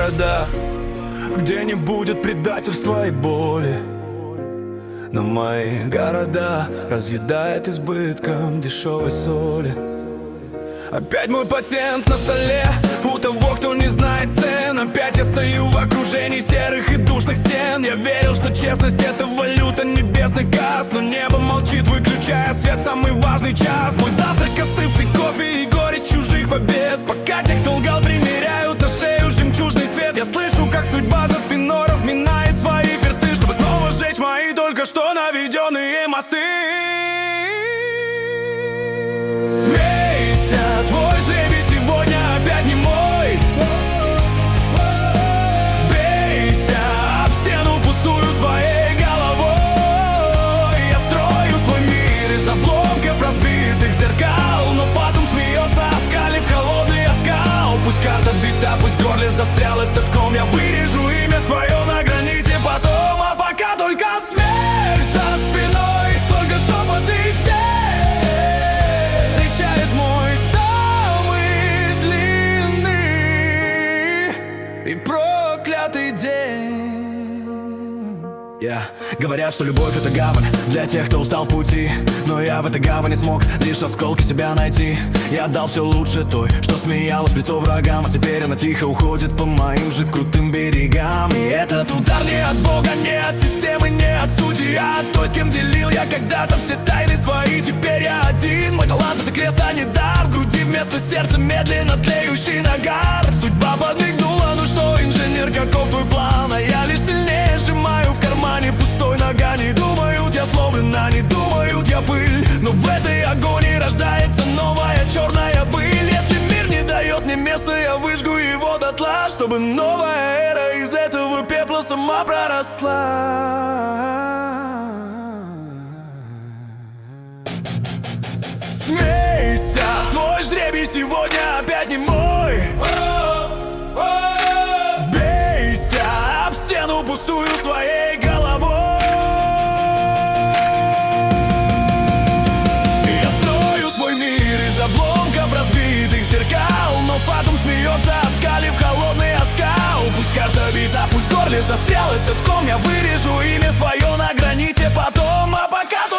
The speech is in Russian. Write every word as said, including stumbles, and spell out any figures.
города, где не будет предательства и боли. Но мои города разъедает избытком дешевой соли. Опять мой патент на столе у того, кто не знает цен. Опять я стою в окружении серых и душных стен. Я верил, что честность — это валюта небесный касс, но небо молчит, выключая свет в самый важный час. Мой завтрак — остывший кофе и горечь чужих побед. Пока те, кто лгал, примеряют на шею жемчужный свет. Я слышу, как судьба за спиной разминает свои персты, чтобы снова сжечь мои только что наведенные мосты. Твой жребий сегодня опять не мой. Бейся об стену пустую своей головой. Я строю свой мир из обломков разбитых зеркал, но фатум смеется, оскалив холодный оскал. Пусть карта бита, пусть в горле застрял этот ком. Я вырежу имя свое на границе потом. А пока только смерть за спиной, только шепот и тень встречает мой и проклятый день. yeah. Говорят, что любовь — это гавань для тех, кто устал в пути, но я в этой гавани смог лишь осколки себя найти. Я отдал все лучше той, что смеялась в лицо врагам, а теперь она тихо уходит по моим же крутым берегам. И этот удар не от Бога, не от системы, не от судьи, а от той, с кем делил я когда-то все тайны свои. Теперь я один, мой талант — это крест, а не дар. В груди вместо сердца медленно тлеющий нагар. Судьба подмигнула, ну что, инженер, каков твой план? А я лишь сильнее сжимаю в кармане пустой наган. Не думают, я сломлена, не думают, я пыль, но в этой агонии рождается новая черная быль. Если мир не дает мне места, я выжгу его дотла, чтобы новая эра из этого пепла сама проросла. Смейся, твой жребий сегодня опять не мой. Бейся об стену пустую своей головой. Я строю свой мир из обломков разбитых зеркал, но фатум смеется, оскалив холодный оскал. Пусть карта бита, пусть в горле застрял этот ком. Я вырежу имя свое на граните потом. А пока